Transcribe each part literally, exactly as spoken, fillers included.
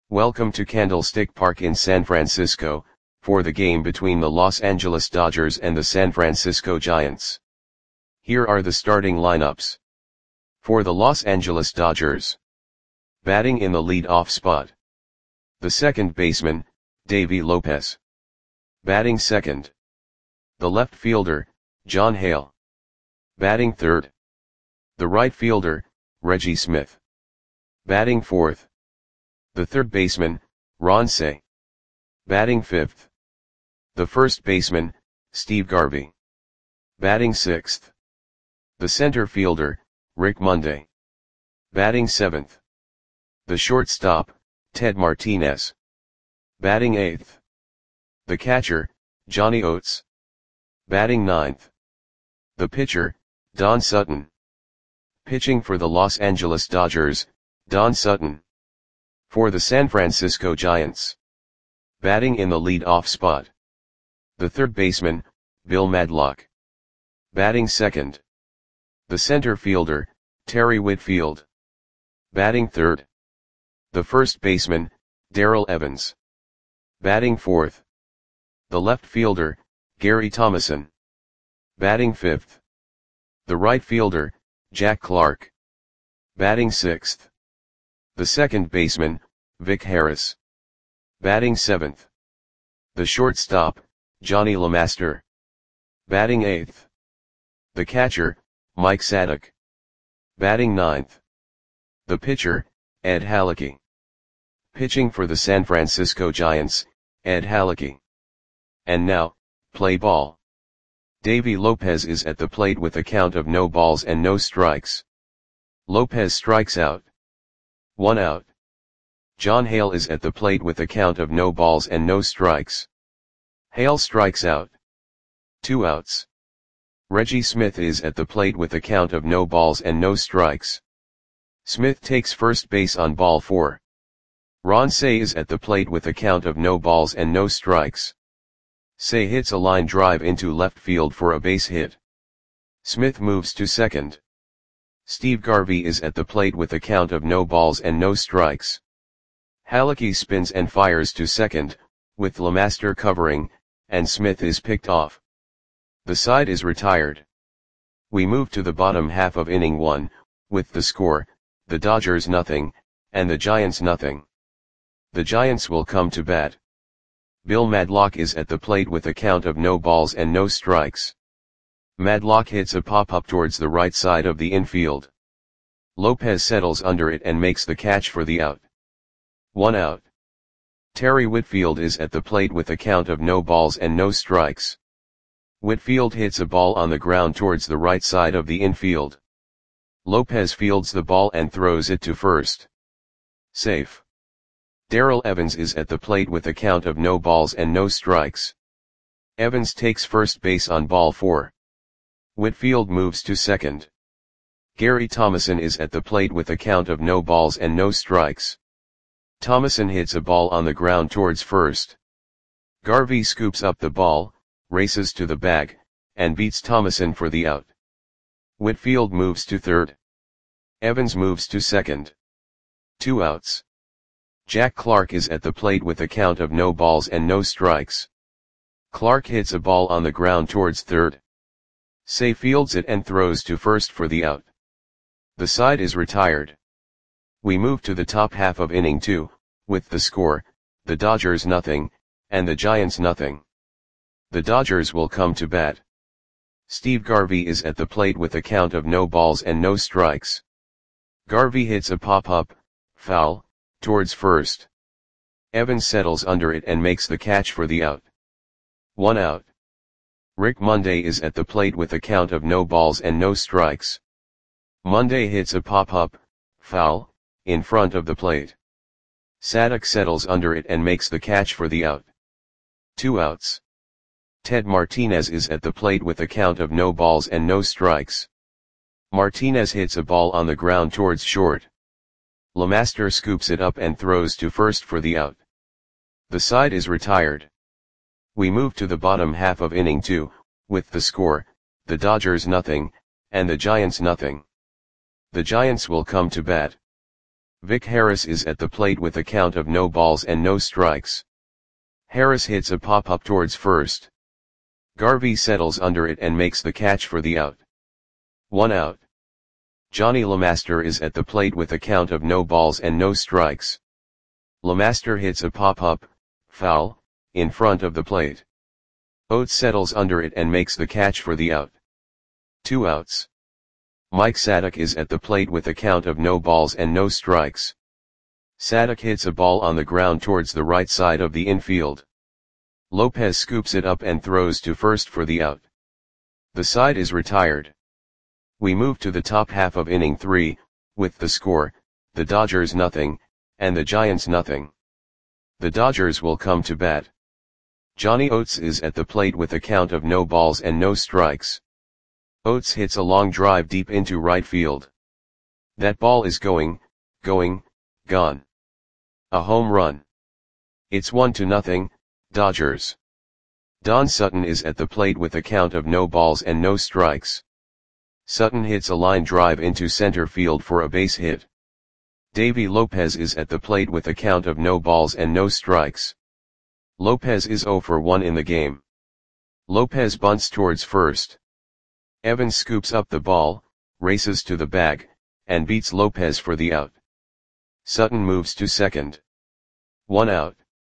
Welcome to Candlestick Park in San Francisco, for the game between the Los Angeles Dodgers and the San Francisco Giants. Here are the starting lineups. For the Los Angeles Dodgers. Batting in the lead-off spot. The second baseman, Davey Lopez. Batting second. The left fielder, John Hale. Batting third. The right fielder, Reggie Smith. Batting fourth. The third baseman, Ron Cey. Batting fifth. The first baseman, Steve Garvey. Batting sixth. The center fielder, Rick Monday. Batting seventh. The shortstop, Ted Martinez. Batting eighth. The catcher, Johnny Oates. Batting ninth. The pitcher, Don Sutton. Pitching for the Los Angeles Dodgers, Don Sutton. For the San Francisco Giants. Batting in the lead-off spot. The third baseman, Bill Madlock. Batting second. The center fielder, Terry Whitfield. Batting third. The first baseman, Darrell Evans. Batting fourth. The left fielder, Gary Thomasson. Batting fifth. The right fielder, Jack Clark. Batting sixth. The second baseman, Vic Harris. Batting seventh. The shortstop, Johnny LeMaster. Batting eighth. The catcher, Mike Sadek. Batting ninth. The pitcher, Ed Halicki. Pitching for the San Francisco Giants, Ed Halicki. And now, play ball. Davey Lopez is at the plate with a count of no balls and no strikes. Lopez strikes out. One out. John Hale is at the plate with a count of no balls and no strikes. Hale strikes out. Two outs. Reggie Smith is at the plate with a count of no balls and no strikes. Smith takes first base on ball four. Ron Cey is at the plate with a count of no balls and no strikes. Cey hits a line drive into left field for a base hit. Smith moves to second. Steve Garvey is at the plate with a count of no balls and no strikes. Halicki spins and fires to second, with LeMaster covering, and Smith is picked off. The side is retired. We move to the bottom half of inning one, with the score, the Dodgers nothing, and the Giants nothing. The Giants will come to bat. Bill Madlock is at the plate with a count of no balls and no strikes. Madlock hits a pop-up towards the right side of the infield. Lopez settles under it and makes the catch for the out. One out. Terry Whitfield is at the plate with a count of no balls and no strikes. Whitfield hits a ball on the ground towards the right side of the infield. Lopez fields the ball and throws it to first. Safe. Darrell Evans is at the plate with a count of no balls and no strikes. Evans takes first base on ball four. Whitfield moves to second. Gary Thomasson is at the plate with a count of no balls and no strikes. Thomasson hits a ball on the ground towards first. Garvey scoops up the ball, races to the bag, and beats Thomasson for the out. Whitfield moves to third. Evans moves to second. Two outs. Jack Clark is at the plate with a count of no balls and no strikes. Clark hits a ball on the ground towards third. Cey fields it and throws to first for the out. The side is retired. We move to the top half of inning two, with the score, the Dodgers nothing, and the Giants nothing. The Dodgers will come to bat. Steve Garvey is at the plate with a count of no balls and no strikes. Garvey hits a pop-up, foul, towards first. Evans settles under it and makes the catch for the out. One out. Rick Monday is at the plate with a count of no balls and no strikes. Monday hits a pop-up, foul, in front of the plate. Sadek settles under it and makes the catch for the out. Two outs. Ted Martinez is at the plate with a count of no balls and no strikes. Martinez hits a ball on the ground towards short. LeMaster scoops it up and throws to first for the out. The side is retired. We move to the bottom half of inning two, with the score, the Dodgers nothing, and the Giants nothing. The Giants will come to bat. Vic Harris is at the plate with a count of no balls and no strikes. Harris hits a pop-up towards first. Garvey settles under it and makes the catch for the out. One out. Johnny LeMaster is at the plate with a count of no balls and no strikes. LeMaster hits a pop-up, foul, in front of the plate. Oates settles under it and makes the catch for the out. Two outs. Mike Sadek is at the plate with a count of no balls and no strikes. Sadek hits a ball on the ground towards the right side of the infield. Lopez scoops it up and throws to first for the out. The side is retired. We move to the top half of inning three, with the score, the Dodgers nothing, and the Giants nothing. The Dodgers will come to bat. Johnny Oates is at the plate with a count of no balls and no strikes. Oates hits a long drive deep into right field. That ball is going, going, gone. A home run. It's one to nothing, Dodgers. Don Sutton is at the plate with a count of no balls and no strikes. Sutton hits a line drive into center field for a base hit. Davey Lopez is at the plate with a count of no balls and no strikes. Lopez is zero for one in the game. Lopez bunts towards first. Evans scoops up the ball, races to the bag, and beats Lopez for the out. Sutton moves to second. One out.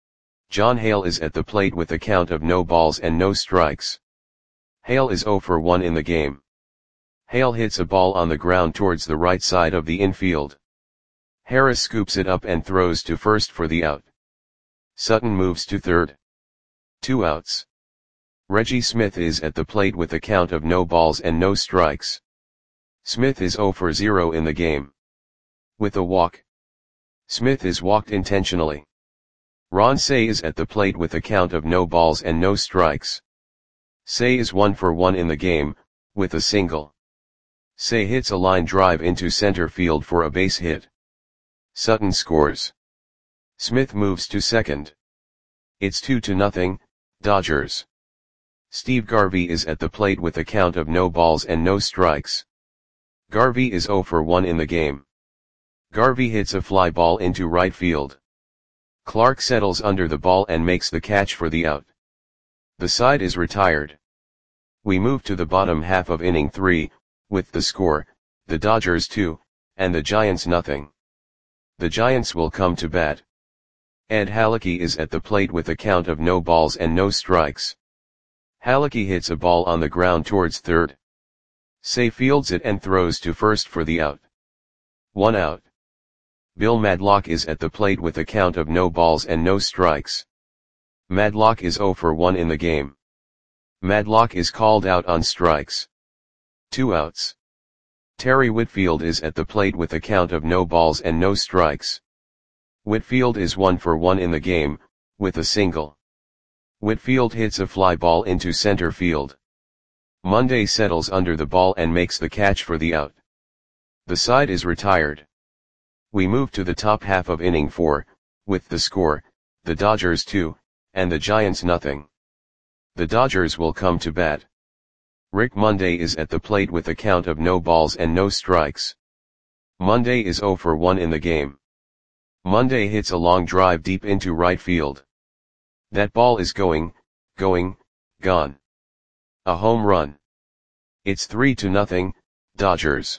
John Hale is at the plate with a count of no balls and no strikes. Hale is zero for one in the game. Hale hits a ball on the ground towards the right side of the infield. Harris scoops it up and throws to first for the out. Sutton moves to third. Two outs. Reggie Smith is at the plate with a count of no balls and no strikes. Smith is zero for zero in the game. With a walk. Smith is walked intentionally. Ron Cey is at the plate with a count of no balls and no strikes. Cey is one for one in the game, with a single. Cey hits a line drive into center field for a base hit. Sutton scores. Smith moves to second. It's two to nothing, Dodgers. Steve Garvey is at the plate with a count of no balls and no strikes. Garvey is zero for one in the game. Garvey hits a fly ball into right field. Clark settles under the ball and makes the catch for the out. The side is retired. We move to the bottom half of inning three, with the score, the Dodgers two, and the Giants nothing. The Giants will come to bat. Ed Halicki is at the plate with a count of no balls and no strikes. Halicki hits a ball on the ground towards third. Cey fields it and throws to first for the out. One out. Bill Madlock is at the plate with a count of no balls and no strikes. Madlock is zero for one in the game. Madlock is called out on strikes. Two outs. Terry Whitfield is at the plate with a count of no balls and no strikes. Whitfield is one for one in the game, with a single. Whitfield hits a fly ball into center field. Monday settles under the ball and makes the catch for the out. The side is retired. We move to the top half of inning four, with the score, the Dodgers two, and the Giants nothing. The Dodgers will come to bat. Rick Monday is at the plate with a count of no balls and no strikes. Monday is zero for one in the game. Monday hits a long drive deep into right field. That ball is going, going, gone. A home run. It's three to nothing, Dodgers.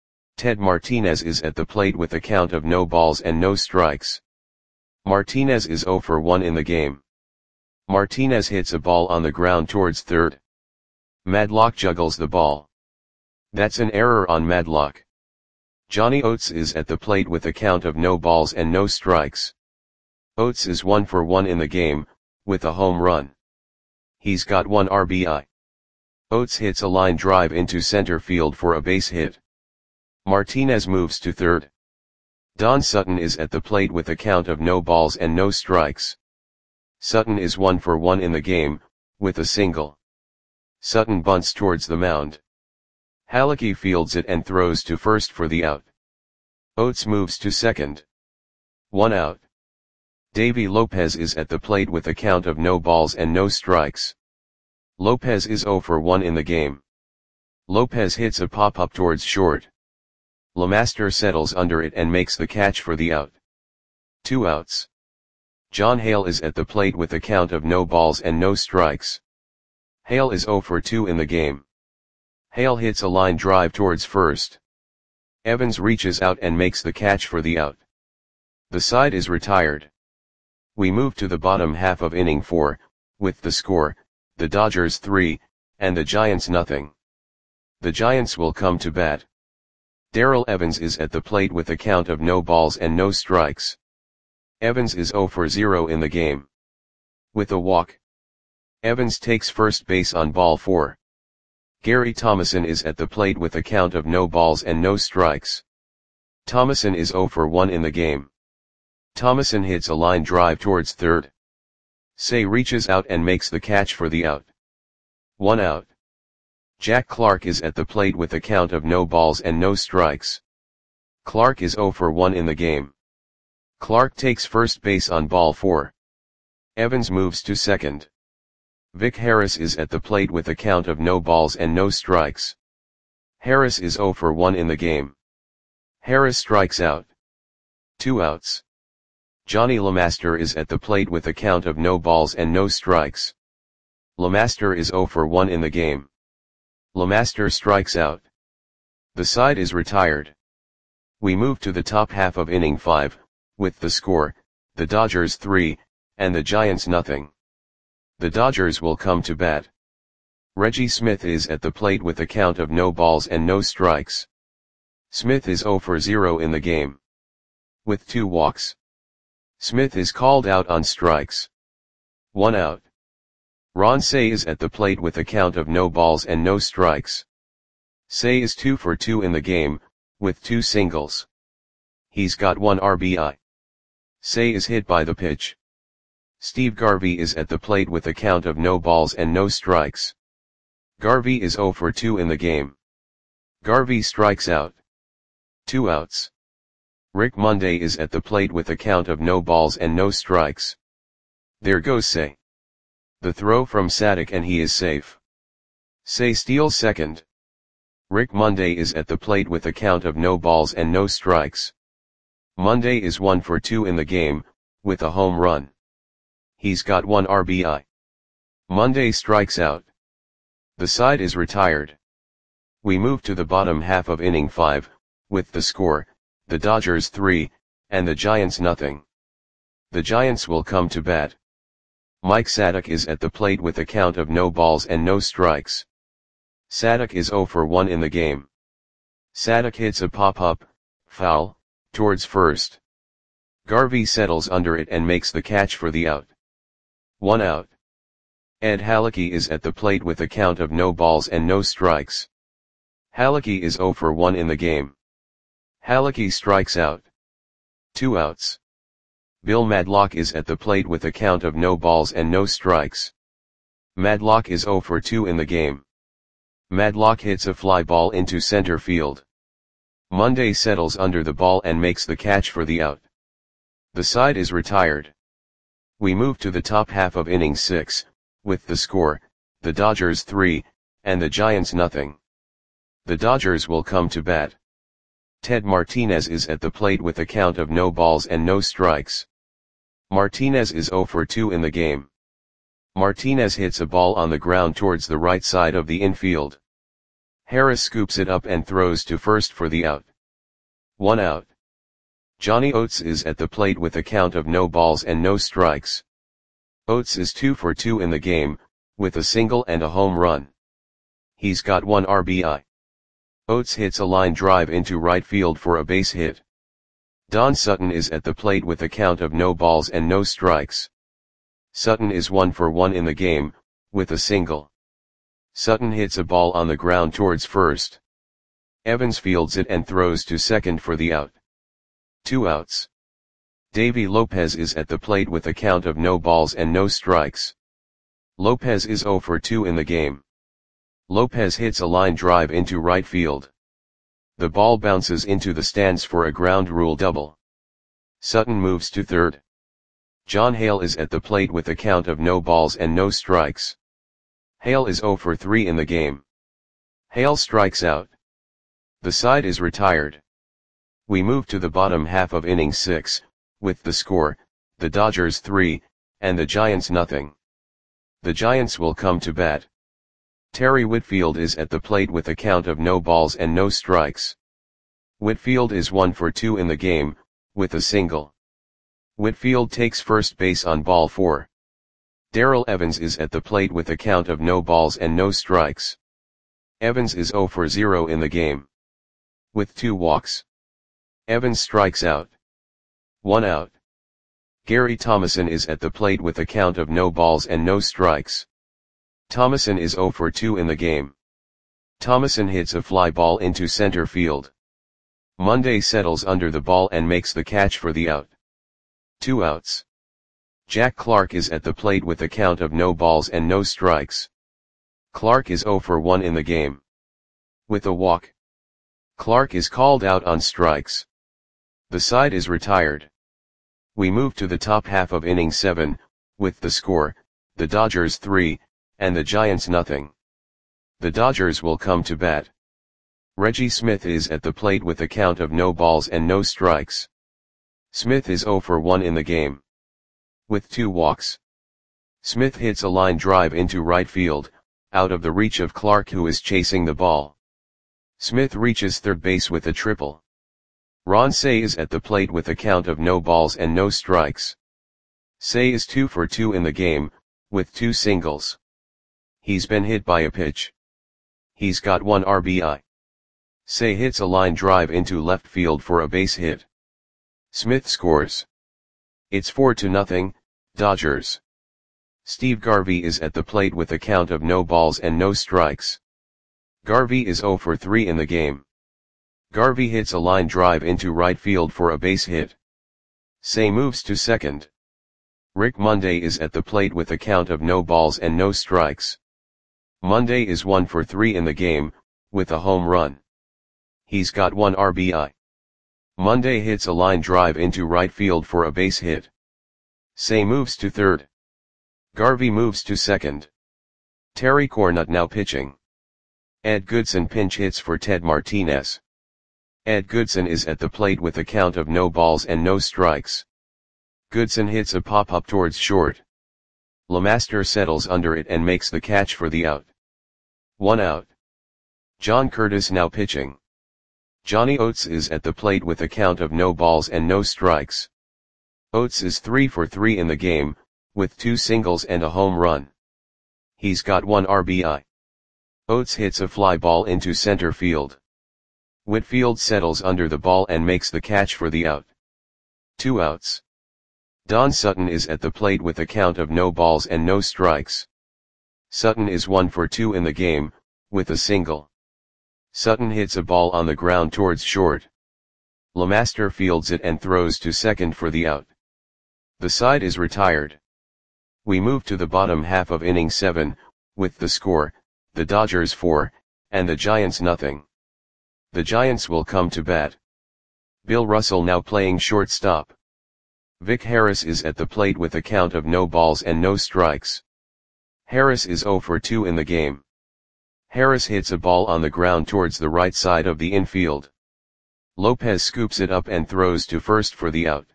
Ted Martinez is at the plate with a count of no balls and no strikes. Martinez is zero for one in the game. Martinez hits a ball on the ground towards third. Madlock juggles the ball. That's an error on Madlock. Johnny Oates is at the plate with a count of no balls and no strikes. Oates is one for one in the game, with a home run. He's got one R B I. Oates hits a line drive into center field for a base hit. Martinez moves to third. Don Sutton is at the plate with a count of no balls and no strikes. Sutton is one for one in the game, with a single. Sutton bunts towards the mound. Halicki fields it and throws to first for the out. Oates moves to second. One out. Davey Lopez is at the plate with a count of no balls and no strikes. Lopez is zero for one in the game. Lopez hits a pop-up towards short. LeMaster settles under it and makes the catch for the out. Two outs. John Hale is at the plate with a count of no balls and no strikes. Hale is oh for two in the game. Hale hits a line drive towards first. Evans reaches out and makes the catch for the out. The side is retired. We move to the bottom half of inning four, with the score, the Dodgers three, and the Giants nothing. The Giants will come to bat. Darrell Evans is at the plate with a count of no balls and no strikes. Evans is oh for zero in the game. With a walk. Evans takes first base on ball four. Gary Thomason is at the plate with a count of no balls and no strikes. Thomason is oh for one in the game. Thomason hits a line drive towards third. Say reaches out and makes the catch for the out. One out. Jack Clark is at the plate with a count of no balls and no strikes. Clark is oh for one in the game. Clark takes first base on ball four. Evans moves to second. Vic Harris is at the plate with a count of no balls and no strikes. Harris is oh for one in the game. Harris strikes out. Two outs. Johnny LeMaster is at the plate with a count of no balls and no strikes. LeMaster is oh for one in the game. LeMaster strikes out. The side is retired. We move to the top half of inning five, with the score, the Dodgers three, and the Giants nothing. The Dodgers will come to bat. Reggie Smith is at the plate with a count of no balls and no strikes. Smith is oh for zero in the game. With two walks. Smith is called out on strikes. One out. Ron Cey is at the plate with a count of no balls and no strikes. Cey is two for two in the game, with two singles. He's got one R B I. Cey is hit by the pitch. Steve Garvey is at the plate with a count of no balls and no strikes. Garvey is oh for two in the game. Garvey strikes out. Two outs. Rick Monday is at the plate with a count of no balls and no strikes. There goes Cey. The throw from Sadek and he is safe. Cey steals second. Rick Monday is at the plate with a count of no balls and no strikes. Monday is one for two in the game, with a home run. He's got one R B I. Monday strikes out. The side is retired. We move to the bottom half of inning five, with the score, the Dodgers three, and the Giants nothing. The Giants will come to bat. Mike Sadek is at the plate with a count of no balls and no strikes. Sadek is oh for one in the game. Sadek hits a pop-up, foul, towards first. Garvey settles under it and makes the catch for the out. One out. Ed Halicki is at the plate with a count of no balls and no strikes. Halicki is oh for one in the game. Halicki strikes out. Two outs. Bill Madlock is at the plate with a count of no balls and no strikes. Madlock is oh for two in the game. Madlock hits a fly ball into center field. Monday settles under the ball and makes the catch for the out. The side is retired. We move to the top half of inning six, with the score, the Dodgers three, and the Giants nothing. The Dodgers will come to bat. Ted Martinez is at the plate with a count of no balls and no strikes. Martinez is oh for two in the game. Martinez hits a ball on the ground towards the right side of the infield. Harris scoops it up and throws to first for the out. One out. Johnny Oates is at the plate with a count of no balls and no strikes. Oates is two for two in the game, with a single and a home run. He's got one R B I. Oates hits a line drive into right field for a base hit. Don Sutton is at the plate with a count of no balls and no strikes. Sutton is one for one in the game, with a single. Sutton hits a ball on the ground towards first. Evans fields it and throws to second for the out. Two outs. Davy Lopez is at the plate with a count of no balls and no strikes. Lopez is oh for two in the game. Lopez hits a line drive into right field. The ball bounces into the stands for a ground rule double. Sutton moves to third. John Hale is at the plate with a count of no balls and no strikes. Hale is oh for three in the game. Hale strikes out. The side is retired. We move to the bottom half of inning six, with the score, the Dodgers three, and the Giants nothing. The Giants will come to bat. Terry Whitfield is at the plate with a count of no balls and no strikes. Whitfield is one for two in the game, with a single. Whitfield takes first base on ball four. Darrell Evans is at the plate with a count of no balls and no strikes. Evans is zero for zero in the game. With two walks. Evans strikes out. One out. Gary Thomason is at the plate with a count of no balls and no strikes. Thomason is zero for two in the game. Thomason hits a fly ball into center field. Monday settles under the ball and makes the catch for the out. Two outs. Jack Clark is at the plate with a count of no balls and no strikes. Clark is zero for one in the game. With a walk. Clark is called out on strikes. The side is retired. We move to the top half of inning seven, with the score, the Dodgers three, and the Giants nothing. The Dodgers will come to bat. Reggie Smith is at the plate with a count of no balls and no strikes. Smith is zero for one in the game. With two walks. Smith hits a line drive into right field, out of the reach of Clark, who is chasing the ball. Smith reaches third base with a triple. Ron Cey is at the plate with a count of no balls and no strikes. Cey is two for two in the game, with two singles. He's been hit by a pitch. He's got one R B I. Cey hits a line drive into left field for a base hit. Smith scores. It's four to nothing, Dodgers. Steve Garvey is at the plate with a count of no balls and no strikes. Garvey is zero for three in the game. Garvey hits a line drive into right field for a base hit. Cey moves to second. Rick Monday is at the plate with a count of no balls and no strikes. Monday is one for three in the game, with a home run. He's got one R B I. Monday hits a line drive into right field for a base hit. Cey moves to third. Garvey moves to second. Terry Cornut now pitching. Ed Goodson pinch hits for Ted Martinez. Ed Goodson is at the plate with a count of no balls and no strikes. Goodson hits a pop-up towards short. LeMaster settles under it and makes the catch for the out. One out. John Curtis now pitching. Johnny Oates is at the plate with a count of no balls and no strikes. Oates is three for three in the game, with two singles and a home run. He's got one R B I. Oates hits a fly ball into center field. Whitfield settles under the ball and makes the catch for the out. Two outs. Don Sutton is at the plate with a count of no balls and no strikes. Sutton is one for two in the game, with a single. Sutton hits a ball on the ground towards short. LeMaster fields it and throws to second for the out. The side is retired. We move to the bottom half of inning seven, with the score, the Dodgers four, and the Giants nothing. The Giants will come to bat. Bill Russell now playing shortstop. Vic Harris is at the plate with a count of no balls and no strikes. Harris is zero for two in the game. Harris hits a ball on the ground towards the right side of the infield. Lopez scoops it up and throws to first for the out.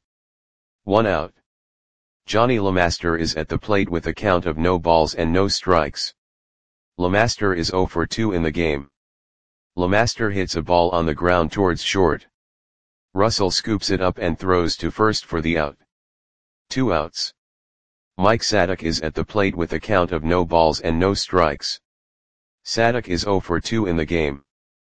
One out. Johnny LeMaster is at the plate with a count of no balls and no strikes. LeMaster is zero for two in the game. LeMaster hits a ball on the ground towards short. Russell scoops it up and throws to first for the out. Two outs. Mike Sadek is at the plate with a count of no balls and no strikes. Sadek is zero for two in the game.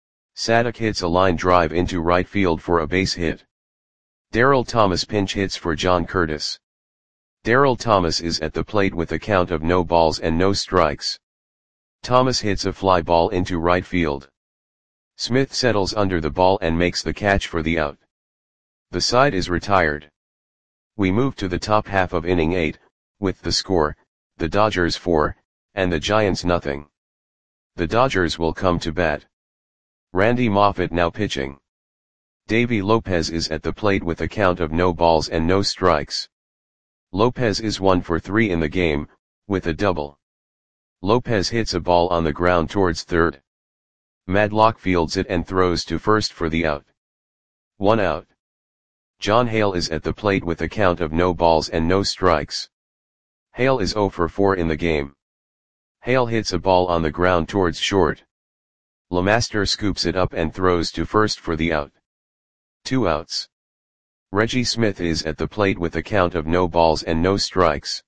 Sadek hits a line drive into right field for a base hit. Darrell Thomas pinch hits for John Curtis. Darrell Thomas is at the plate with a count of no balls and no strikes. Thomas hits a fly ball into right field. Smith settles under the ball and makes the catch for the out. The side is retired. We move to the top half of inning eight, with the score, the Dodgers four, and the Giants nothing. The Dodgers will come to bat. Randy Moffett now pitching. Davy Lopez is at the plate with a count of no balls and no strikes. Lopez is one for three in the game, with a double. Lopez hits a ball on the ground towards third. Madlock fields it and throws to first for the out. One out. John Hale is at the plate with a count of no balls and no strikes. Hale is zero for four in the game. Hale hits a ball on the ground towards short. LeMaster scoops it up and throws to first for the out. Two outs. Reggie Smith is at the plate with a count of no balls and no strikes.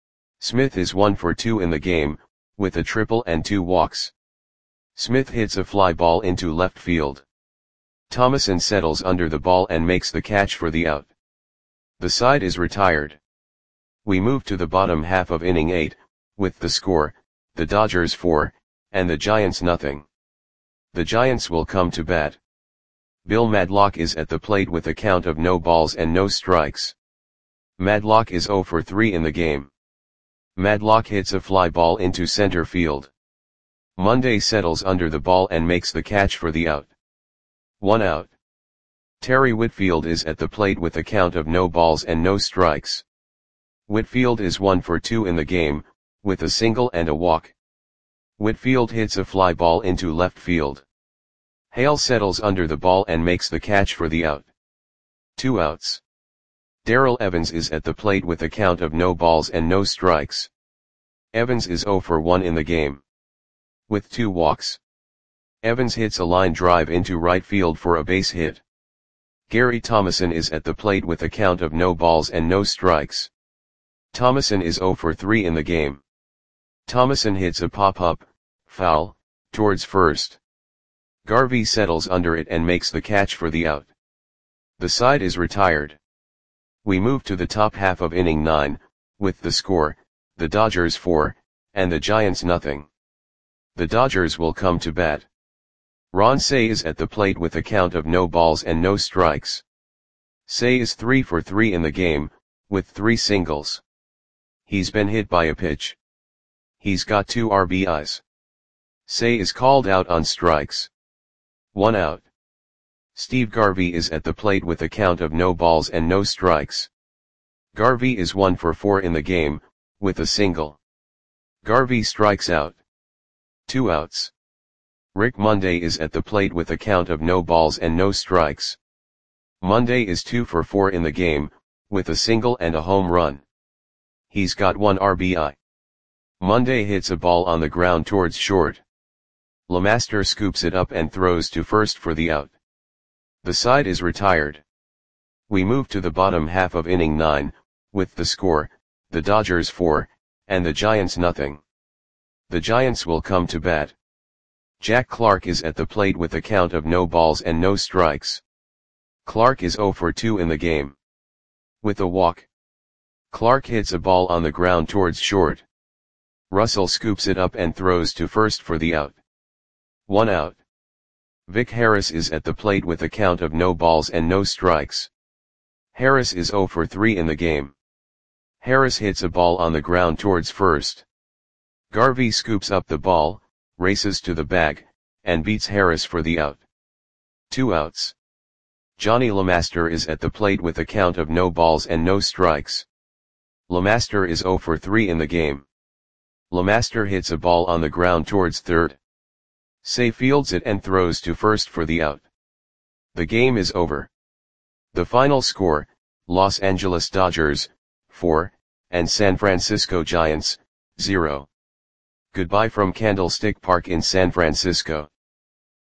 Smith is one for two in the game, with a triple and two walks. Smith hits a fly ball into left field. Thomason settles under the ball and makes the catch for the out. The side is retired. We move to the bottom half of inning eight, with the score, the Dodgers four, and the Giants nothing. The Giants will come to bat. Bill Madlock is at the plate with a count of no balls and no strikes. Madlock is zero for three in the game. Madlock hits a fly ball into center field. Monday settles under the ball and makes the catch for the out. One out. Terry Whitfield is at the plate with a count of no balls and no strikes. Whitfield is one for two in the game, with a single and a walk. Whitfield hits a fly ball into left field. Hale settles under the ball and makes the catch for the out. Two outs. Darrell Evans is at the plate with a count of no balls and no strikes. Evans is zero for one in the game. With two walks. Evans hits a line drive into right field for a base hit. Gary Thomason is at the plate with a count of no balls and no strikes. Thomason is zero for three in the game. Thomason hits a pop-up, foul, towards first. Garvey settles under it and makes the catch for the out. The side is retired. We move to the top half of inning nine, with the score, the Dodgers four, and the Giants nothing. The Dodgers will come to bat. Ron Cey is at the plate with a count of no balls and no strikes. Cey is three for three in the game, with three singles. He's been hit by a pitch. He's got two R B Is. Cey is called out on strikes. One out. Steve Garvey is at the plate with a count of no balls and no strikes. Garvey is one for four in the game, with a single. Garvey strikes out. Two outs. Rick Monday is at the plate with a count of no balls and no strikes. Monday is two for four in the game, with a single and a home run. He's got one R B I. Monday hits a ball on the ground towards short. LeMaster scoops it up and throws to first for the out. The side is retired. We move to the bottom half of inning nine, with the score, the Dodgers four, and the Giants nothing. The Giants will come to bat. Jack Clark is at the plate with a count of no balls and no strikes. Clark is zero for two in the game. With a walk. Clark hits a ball on the ground towards short. Russell scoops it up and throws to first for the out. One out. Vic Harris is at the plate with a count of no balls and no strikes. Harris is zero for three in the game. Harris hits a ball on the ground towards first. Garvey scoops up the ball, races to the bag, and beats Harris for the out. Two outs. Johnny LeMaster is at the plate with a count of no balls and no strikes. LeMaster is zero for three in the game. LeMaster hits a ball on the ground towards third. Cey fields it and throws to first for the out. The game is over. The final score, Los Angeles Dodgers, four, and San Francisco Giants, zero. Goodbye from Candlestick Park in San Francisco.